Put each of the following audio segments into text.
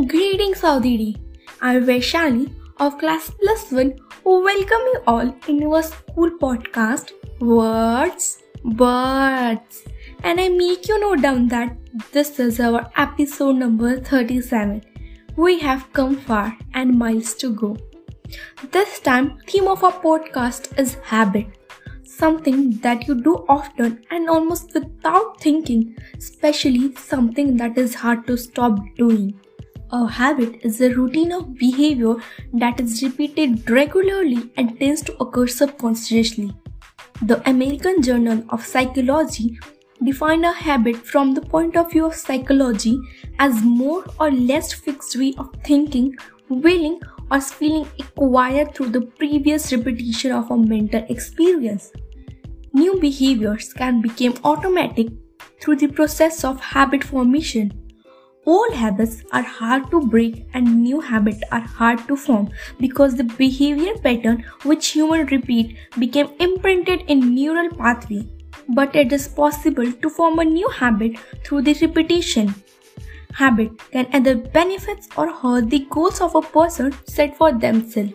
Greetings, Saudiri. I'm Vaishali of Class Plus One who welcome you all in our school podcast, Words, Birds. And I make you note down that this is our episode number 37. We have come far and miles to go. This time, theme of our podcast is habit. Something that you do often and almost without thinking, especially something that is hard to stop doing. A habit is a routine of behavior that is repeated regularly and tends to occur subconsciously. The American Journal of Psychology defined a habit from the point of view of psychology as more or less fixed way of thinking, willing, or feeling acquired through the previous repetition of a mental experience. New behaviors can become automatic through the process of habit formation. Old habits are hard to break and new habits are hard to form because the behavior pattern which humans repeat became imprinted in neural pathway. But it is possible to form a new habit through the repetition. Habit can either benefit or hurt the goals of a person set for themselves.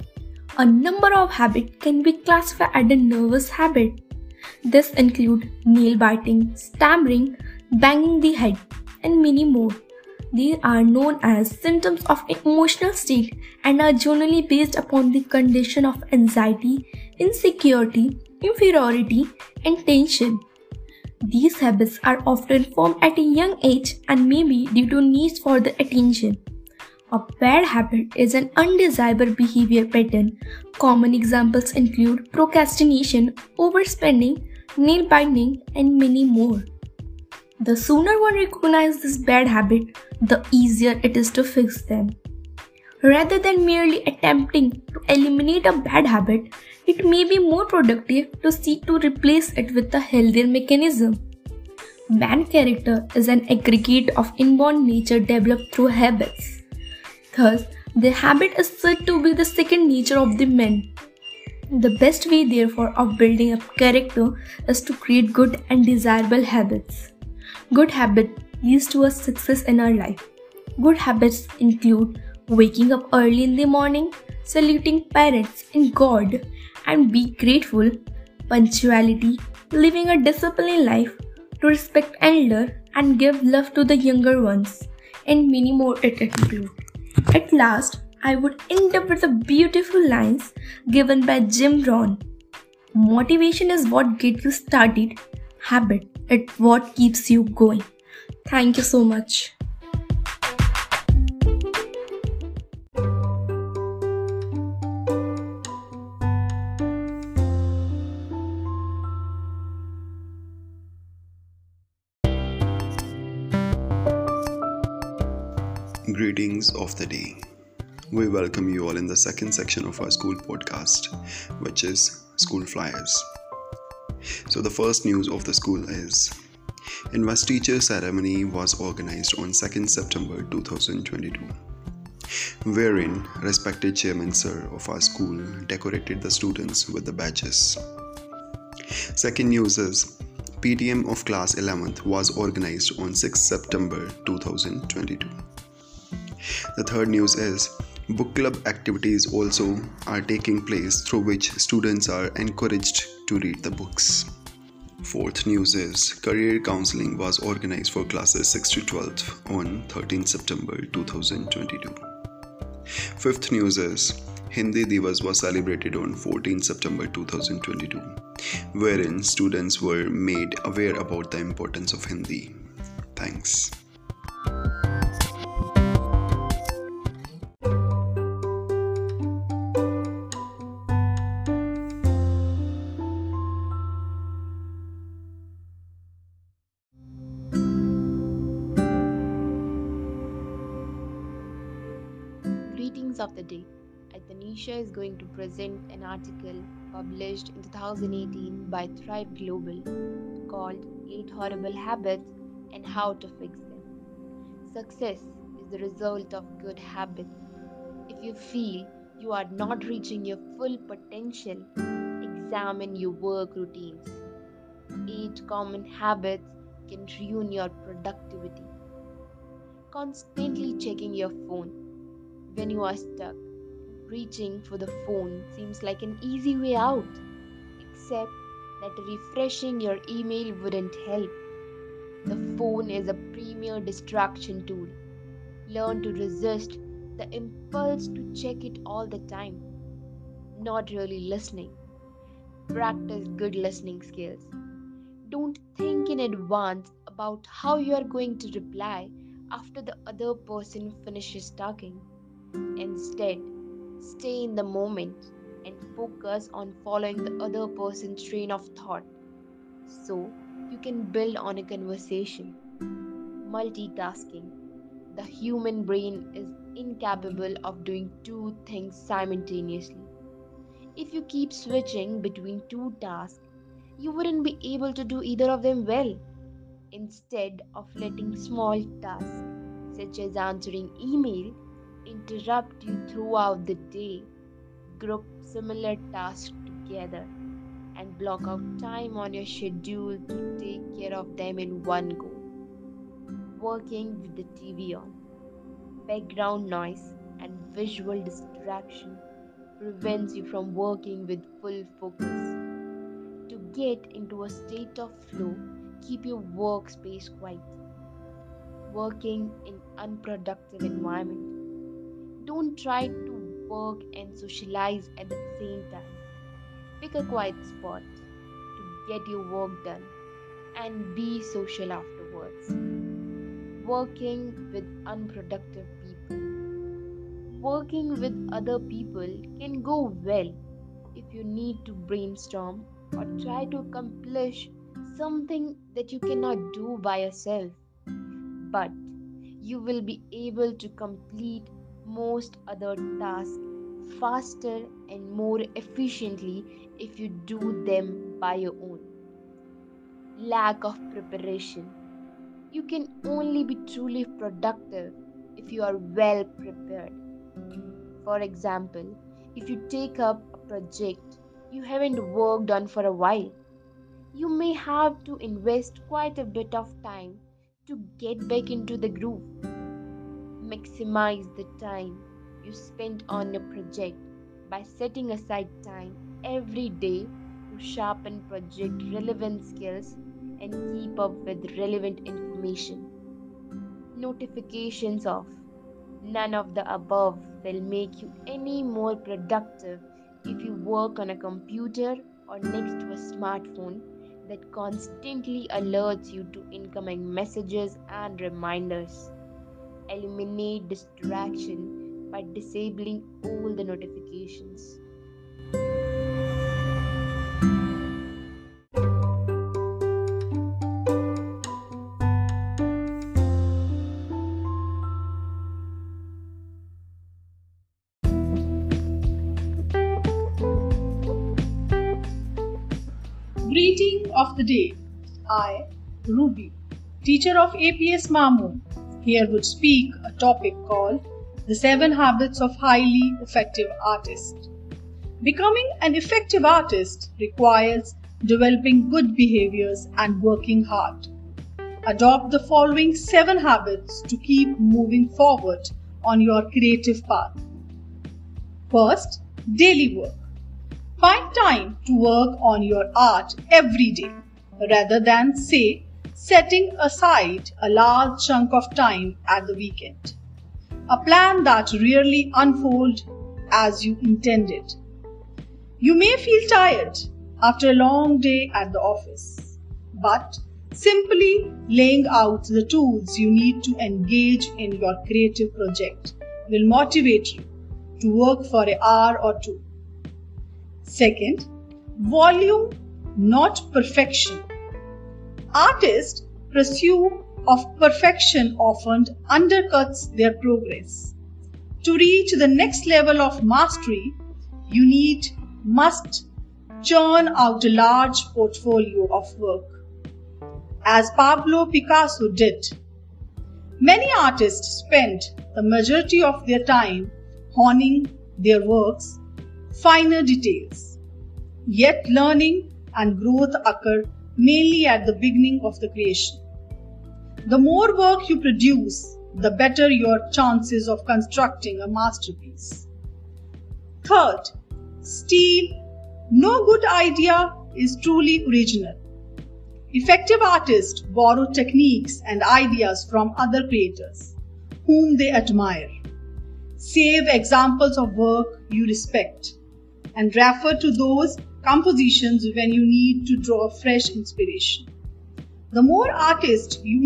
A number of habits can be classified as a nervous habit. This include nail biting, stammering, banging the head, and many more. These are known as symptoms of emotional state and are generally based upon the condition of anxiety, insecurity, inferiority, and tension. These habits are often formed at a young age and may be due to needs for the attention. A bad habit is an undesirable behavior pattern. Common examples include procrastination, overspending, nail biting, and many more. The sooner one recognizes this bad habit, the easier it is to fix them. Rather than merely attempting to eliminate a bad habit, it may be more productive to seek to replace it with a healthier mechanism. Man character is an aggregate of inborn nature developed through habits. Thus, the habit is said to be the second nature of the man. The best way, therefore, of building up character is to create good and desirable habits. Good habit leads to a success in our life. Good habits include waking up early in the morning, saluting parents and God, and be grateful, punctuality, living a disciplined life, to respect elder and give love to the younger ones, and many more it includes. At last, I would end up with the beautiful lines given by Jim Rohn. Motivation is what gets you started. Habit is what keeps you going. Thank you so much. Greetings of the day. We welcome you all in the second section of our school podcast, which is School Flyers. So the first news of the school is Invest Teacher Ceremony was organized on 2nd September 2022, wherein respected Chairman Sir of our school decorated the students with the badges. Second news is PTM of Class 11th was organized on 6th September 2022. The third news is book club activities also are taking place through which students are encouraged to read the books. Fourth news is career counseling was organized for classes 6 to 12 on 13 September 2022. Fifth news is Hindi Divas was celebrated on 14 September 2022, wherein students were made aware about the importance of Hindi. Thanks. Greetings of the day. Tanisha is going to present an article published in 2018 by Thrive Global called 8 Horrible Habits and How to Fix Them. Success is the result of good habits. If you feel you are not reaching your full potential, examine your work routines. 8 common habits can ruin your productivity. constantly checking your phone. When you are stuck, reaching for the phone seems like an easy way out, except that refreshing your email wouldn't help. The phone is a premier distraction tool. Learn to resist the impulse to check it all the time. Not really listening. Practice good listening skills. Don't think in advance about how you are going to reply after the other person finishes talking. Instead, stay in the moment and focus on following the other person's train of thought so you can build on a conversation. Multitasking. The human brain is incapable of doing two things simultaneously. If you keep switching between two tasks, you wouldn't be able to do either of them well. Instead of letting small tasks, such as answering email, interrupt you throughout the day, group similar tasks together and block out time on your schedule to take care of them in one go. Working with the TV on, background noise, and visual distraction prevents you from working with full focus. To get into a state of flow, keep your workspace quiet. Working in unproductive environment. Don't try to work and socialize at the same time. Pick a quiet spot to get your work done and be social afterwards. Working with unproductive people. Working with other people can go well if you need to brainstorm or try to accomplish something that you cannot do by yourself. But you will be able to complete most other tasks faster and more efficiently if you do them by your own. Lack of preparation. You can only be truly productive if you are well prepared. For example, if you take up a project you haven't worked on for a while, you may have to invest quite a bit of time to get back into the groove. Maximize the time you spend on a project by setting aside time every day to sharpen project relevant skills and keep up with relevant information. Notifications off. None of the above will make you any more productive if you work on a computer or next to a smartphone that constantly alerts you to incoming messages and reminders. Eliminate distraction by disabling all the notifications. Greeting of the day. I, Ruby, teacher of APS Mamoon, here would speak a topic called The 7 Habits of Highly Effective Artists. Becoming an effective artist requires developing good behaviors and working hard. Adopt the following 7 habits to keep moving forward on your creative path. First, daily work. Find time to work on your art every day, rather than, say, setting aside a large chunk of time at the weekend. A plan that rarely unfolds as you intended. You may feel tired after a long day at the office, but simply laying out the tools you need to engage in your creative project will motivate you to work for an hour or two. Second, volume, not perfection. Artists' pursuit of perfection often undercuts their progress. To reach the next level of mastery, you must churn out a large portfolio of work, as Pablo Picasso did. Many artists spend the majority of their time honing their works' finer details. Yet learning and growth occur mainly at the beginning of the creation. The more work you produce, the better your chances of constructing a masterpiece. Third, steal. No good idea is truly original. Effective artists borrow techniques and ideas from other creators whom they admire. Save examples of work you respect and refer to those compositions when you need to draw fresh inspiration. The more artists you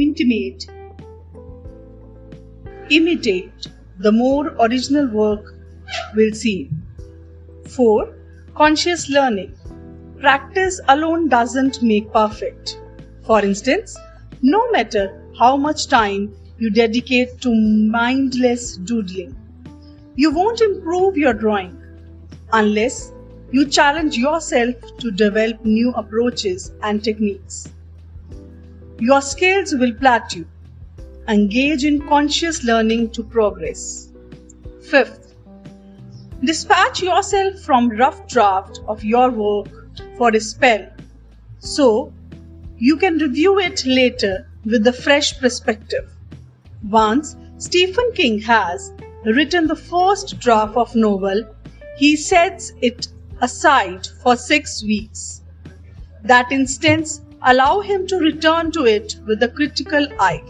imitate, the more original work will seem. 4. Conscious learning. Practice alone doesn't make perfect. For instance, no matter how much time you dedicate to mindless doodling, you won't improve your drawing unless you challenge yourself to develop new approaches and techniques. Your skills will plateau. Engage in conscious learning to progress. 5th, dispatch yourself from rough draft of your work for a spell so you can review it later with a fresh perspective. Once Stephen King has written the first draft of novel, he sets it aside for 6 weeks. That instance allow him to return to it with a critical eye.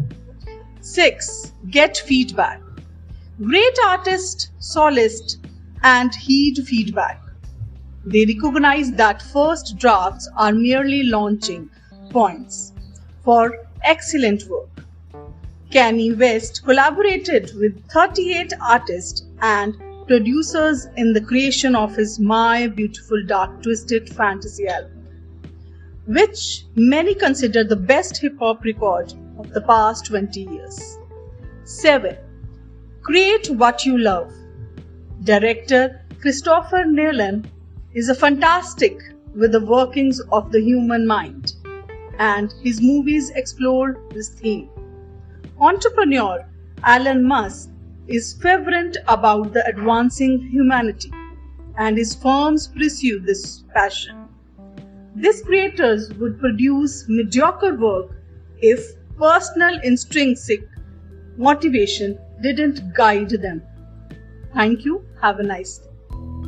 6. Get feedback. Great artists solicit and heed feedback. They recognize that first drafts are merely launching points for excellent work. Kanye West collaborated with 38 artists and producers in the creation of his My Beautiful Dark Twisted Fantasy album, which many consider the best hip-hop record of the past 20 years. 7. Create what you love. Director Christopher Nolan is a fantastic with the workings of the human mind, and his movies explore this theme. Entrepreneur Elon Musk is fervent about the advancing humanity, and his firms pursue this passion. These creators would produce mediocre work if personal intrinsic motivation didn't guide them. Thank you. Have a nice day.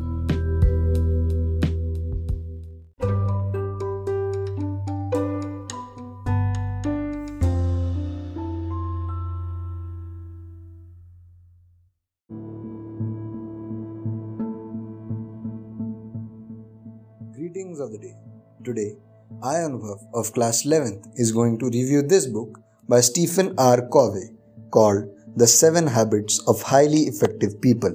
Greetings of the day. Today, I, Anubhav of class 11th, is going to review this book by Stephen R. Covey called The 7 Habits of Highly Effective People.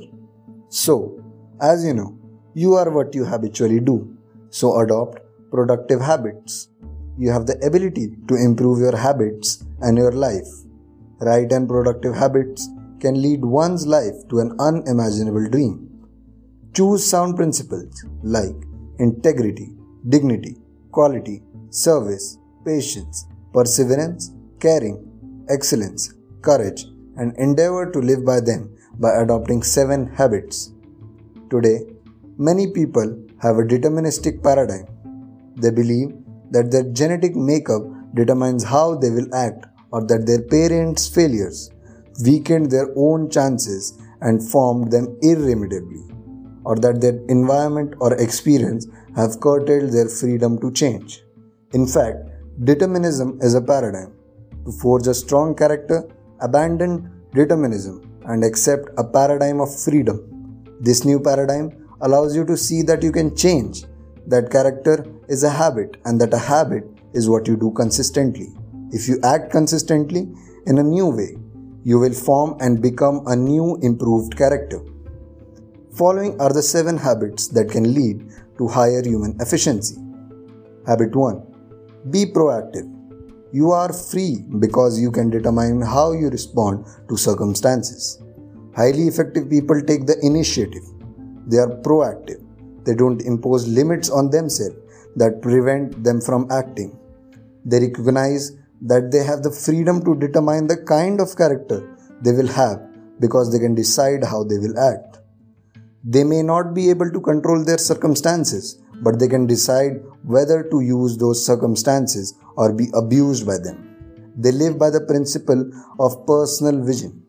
So, as you know, you are what you habitually do. So adopt productive habits. You have the ability to improve your habits and your life. Right and productive habits can lead one's life to an unimaginable dream. Choose sound principles like integrity, dignity, quality, service, patience, perseverance, caring, excellence, courage, and endeavor to live by them by adopting 7 habits. Today, many people have a deterministic paradigm. They believe that their genetic makeup determines how they will act, or that their parents' failures weakened their own chances and formed them irremediably, or that their environment or experience have curtailed their freedom to change. In fact, determinism is a paradigm. To forge a strong character, abandon determinism and accept a paradigm of freedom. This new paradigm allows you to see that you can change, that character is a habit and that a habit is what you do consistently. If you act consistently in a new way, you will form and become a new improved character. Following are the 7 habits that can lead to higher human efficiency. Habit 1. Be proactive. You are free because you can determine how you respond to circumstances. Highly effective people take the initiative. They are proactive. They don't impose limits on themselves that prevent them from acting. They recognize that they have the freedom to determine the kind of character they will have because they can decide how they will act. They may not be able to control their circumstances, but they can decide whether to use those circumstances or be abused by them. They live by the principle of personal vision.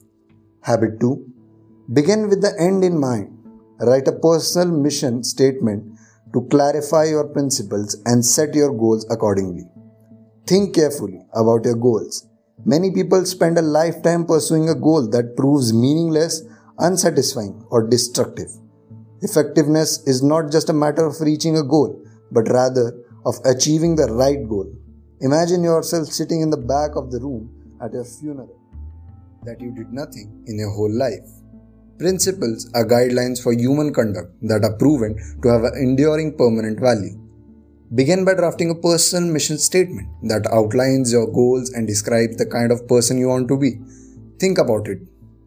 Habit 2. Begin with the end in mind. Write a personal mission statement to clarify your principles and set your goals accordingly. Think carefully about your goals. Many people spend a lifetime pursuing a goal that proves meaningless, unsatisfying, or destructive. Effectiveness is not just a matter of reaching a goal, but rather of achieving the right goal. Imagine yourself sitting in the back of the room at your funeral, that you did nothing in your whole life. Principles are guidelines for human conduct that are proven to have an enduring permanent value. Begin by drafting a personal mission statement that outlines your goals and describes the kind of person you want to be. Think about it.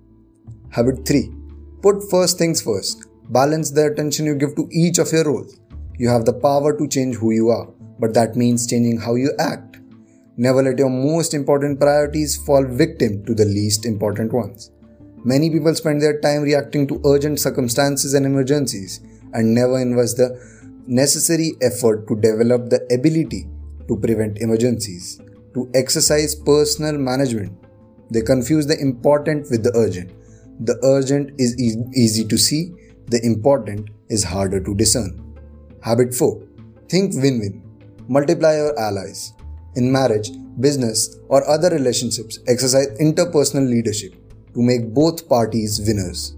Habit 3. Put first things first. Balance the attention you give to each of your roles. You have the power to change who you are, but that means changing how you act. Never let your most important priorities fall victim to the least important ones. Many people spend their time reacting to urgent circumstances and emergencies and never invest the necessary effort to develop the ability to prevent emergencies, to exercise personal management. They confuse the important with the urgent. The urgent is easy to see, the important is harder to discern. Habit 4. Think win-win. Multiply your allies. In marriage, business, or other relationships, exercise interpersonal leadership to make both parties winners.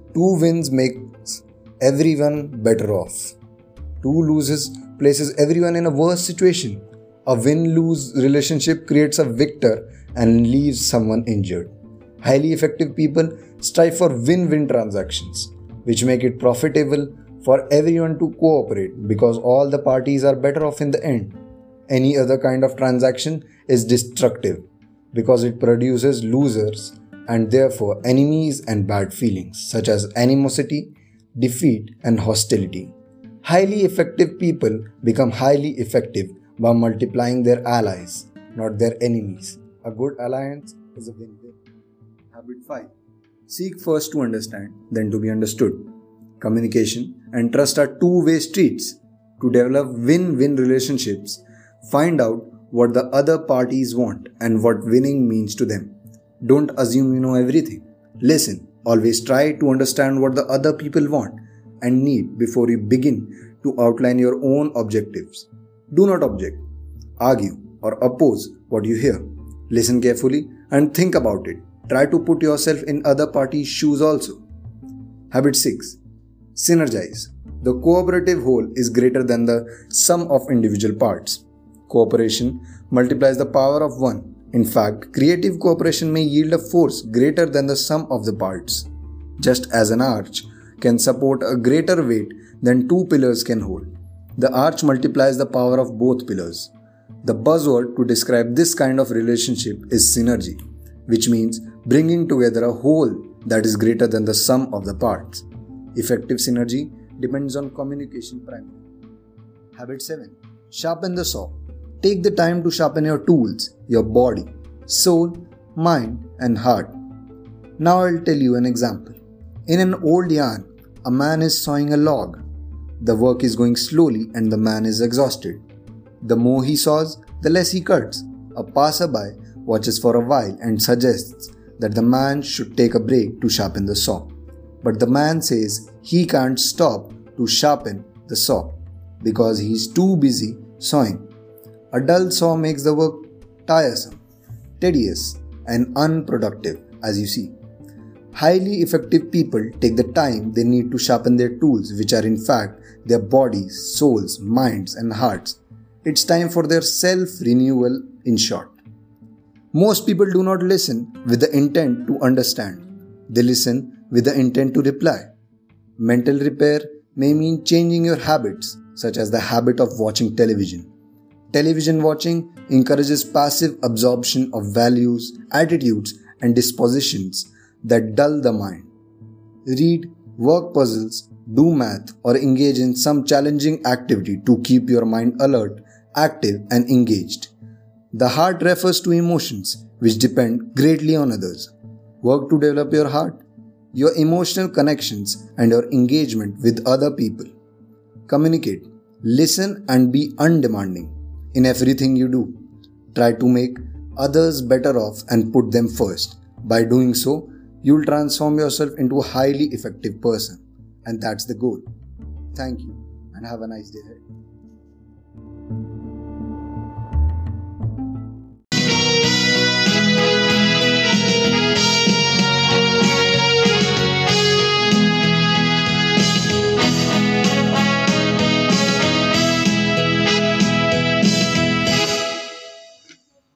2 wins makes everyone better off. 2 loses places everyone in a worse situation. A win-lose relationship creates a victor and leaves someone injured. Highly effective people strive for win-win transactions, which make it profitable for everyone to cooperate because all the parties are better off in the end. Any other kind of transaction is destructive because it produces losers and therefore enemies and bad feelings such as animosity, defeat, and hostility. Highly effective people become highly effective by multiplying their allies, not their enemies. A good alliance is a win-win. Habit 5. Seek first to understand, then to be understood. Communication and trust are two-way streets. To develop win-win relationships, find out what the other parties want and what winning means to them. Don't assume you know everything. Listen. Always try to understand what the other people want and need before you begin to outline your own objectives. Do not object, argue, or oppose what you hear. Listen carefully and think about it. Try to put yourself in other parties' shoes also. Habit 6. Synergize. The cooperative whole is greater than the sum of individual parts. Cooperation multiplies the power of one. In fact, creative cooperation may yield a force greater than the sum of the parts. Just as an arch can support a greater weight than 2 pillars can hold, the arch multiplies the power of both pillars. The buzzword to describe this kind of relationship is synergy, which means bringing together a whole that is greater than the sum of the parts. Effective synergy depends on communication primarily. Habit 7. Sharpen the saw. Take the time to sharpen your tools, your body, soul, mind, and heart. Now I'll tell you an example. In an old yarn, a man is sawing a log. The work is going slowly and the man is exhausted. The more he saws, the less he cuts. A passerby watches for a while and suggests that the man should take a break to sharpen the saw. But the man says he can't stop to sharpen the saw because he is too busy sawing. A dull saw makes the work tiresome, tedious, and unproductive, as you see. Highly effective people take the time they need to sharpen their tools, which are in fact their bodies, souls, minds, and hearts. It's time for their self-renewal, in short. Most people do not listen with the intent to understand. They listen with the intent to reply. Mental repair may mean changing your habits, such as the habit of watching television. Television watching encourages passive absorption of values, attitudes, and dispositions that dull the mind. Read, work puzzles, do math, or engage in some challenging activity to keep your mind alert, active, and engaged. The heart refers to emotions which depend greatly on others. Work to develop your heart, your emotional connections, and your engagement with other people. Communicate, listen, and be undemanding in everything you do. Try to make others better off and put them first. By doing so, you'll transform yourself into a highly effective person. And that's the goal. Thank you and have a nice day ahead.